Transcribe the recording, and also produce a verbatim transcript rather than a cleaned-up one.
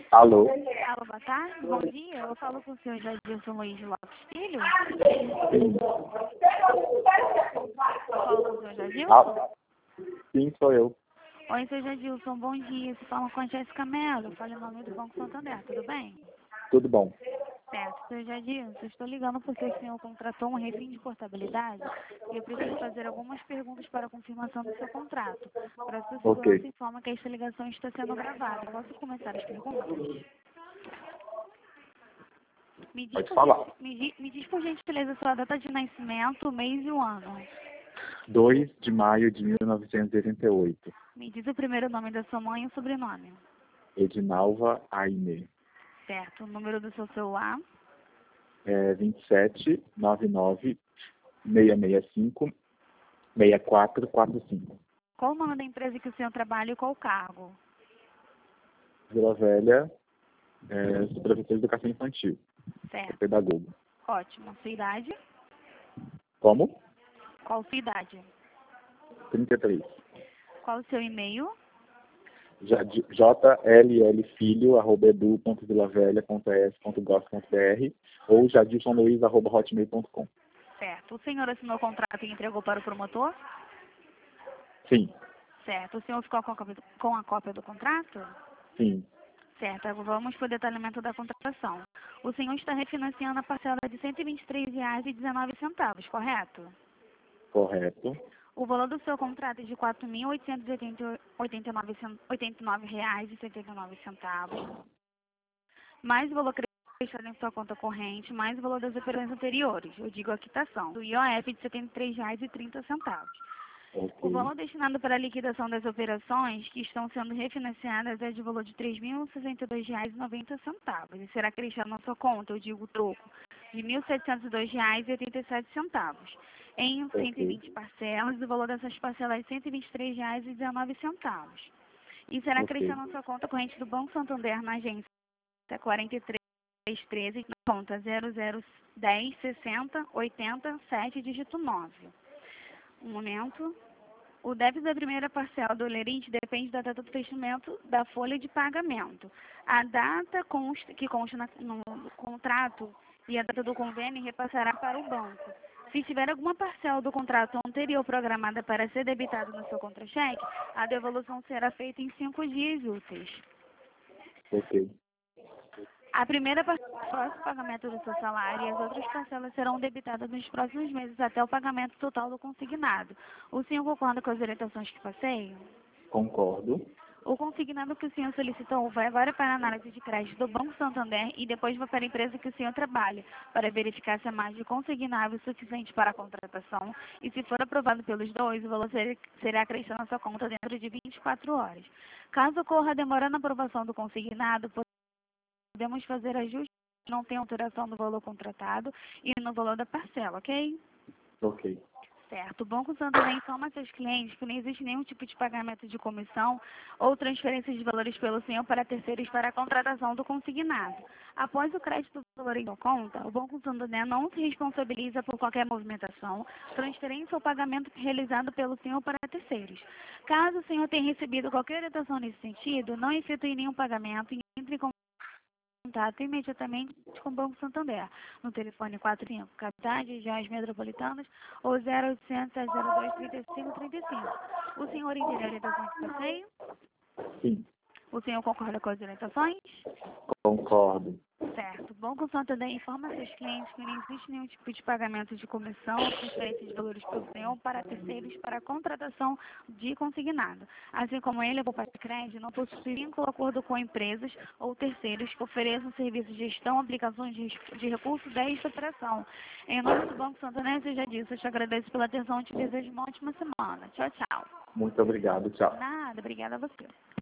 Alô? Alô, boa tarde, bom dia. Eu falo com o senhor Jadilson Luiz Lopes Filho. Sim. Eu falo com o senhor Jadilson. Ah, sim, sou eu. Oi, senhor Jadilson, bom dia. Se fala com a Jéssica Mello. Fala em nome do Banco Santander, tudo bem? Tudo bom? Certo, senhor Jadilson, eu estou ligando porque o senhor contratou um refém de portabilidade e eu preciso fazer algumas perguntas para a confirmação do seu contrato. Para sua segurança, Ok. informa que esta ligação está sendo gravada. Posso começar as perguntas? Me diz, Pode por, falar. gen- me, di- me diz por gentileza sua data de nascimento, o mês e o ano. dois de maio de mil novecentos e oitenta e oito. Me diz o primeiro nome da sua mãe e o sobrenome. Edinalva Aime. Certo, o número do seu celular. É vinte e sete, noventa e nove, seiscentos e sessenta e cinco, sessenta e quatro quarenta e cinco. Qual o nome da empresa que o senhor trabalha e qual o cargo? Vila Velha, é, sou professor de educação infantil. Sou Certo, pedagogo. ótimo. Sua idade? Como? Qual sua idade? trinta e três. Qual o seu e-mail? jllfilho arroba edu ponto vilavelha ponto es ponto gov ponto br ou jadilsonluiz arroba hotmail ponto com. Certo. O senhor assinou o contrato e entregou para o promotor? Sim, Certo. O senhor ficou com a cópia do, com a cópia do contrato? sim, Certo. Agora vamos para o detalhamento da contratação. O senhor está refinanciando a parcela de cento e vinte e três reais e dezenove centavos, correto? correto. O valor do seu contrato é de quatro mil oitocentos e oitenta e nove reais e setenta e nove centavos, mais o valor acrescido em sua conta corrente, mais o valor das operações anteriores, eu digo a quitação, do I O F de setenta e três reais e trinta centavos. O Ok, valor destinado para a liquidação das operações que estão sendo refinanciadas é de valor de três mil e sessenta e dois reais e noventa centavos e será acrescido na sua conta, eu digo troco, de mil setecentos e dois reais e oitenta e sete centavos. Em cento e ok, vinte parcelas, o valor dessas parcelas é cento e vinte e três reais e dezenove centavos. E será acrescido ok, na sua conta corrente do Banco Santander na agência quarenta e três treze, na conta zero zero dez sessenta oitenta sete, dígito nove. Um momento. O débito da primeira parcela do lerite depende da data do fechamento da folha de pagamento. A data consta, que consta na- no contrato e a data do convênio repassará para o banco. Se tiver alguma parcela do contrato anterior programada para ser debitada no seu contra-cheque, a devolução será feita em cinco dias úteis. ok, A primeira parcela é o pagamento do seu salário e as outras parcelas serão debitadas nos próximos meses até o pagamento total do consignado. O senhor concorda com as orientações que passei? concordo. O consignado que o senhor solicitou vai agora para a análise de crédito do Banco Santander e depois vai para a empresa que o senhor trabalha, para verificar se a margem consignável é suficiente para a contratação e, se for aprovado pelos dois, o valor ser- será acrescido na sua conta dentro de vinte e quatro horas. Caso ocorra demora na aprovação do consignado, podemos fazer ajustes que não tem alteração no valor contratado e no valor da parcela, ok? Ok, Certo. O Banco Santander informa a seus clientes que não existe nenhum tipo de pagamento de comissão ou transferência de valores pelo senhor para terceiros para a contratação do consignado. Após o crédito do valor em sua conta, o Banco Santander não se responsabiliza por qualquer movimentação, transferência ou pagamento realizado pelo senhor para terceiros. Caso o senhor tenha recebido qualquer orientação nesse sentido, não efetue nenhum pagamento e entre em contato imediatamente com o Banco Santander, no telefone quatro cinco, capitais, regiões metropolitanas, ou zero oitocentos, sete zero dois, trinta e cinco trinta e cinco. O senhor entendeu a orientação que passei? sim, O senhor concorda com as orientações? concordo. Certo. O Banco Santander informa seus clientes que não existe nenhum tipo de pagamento de comissão ou transferência de valores pelo senhor para terceiros para a contratação de consignado. Assim como ele, a poupança crédito não possui vínculo ou acordo com empresas ou terceiros que ofereçam serviços de gestão, aplicações de, de recursos desta operação. Em nome do Banco Santander, eu já disse, eu te agradeço pela atenção e te desejo uma ótima semana. Tchau, tchau. Muito obrigado, tchau. Nada, obrigada a você.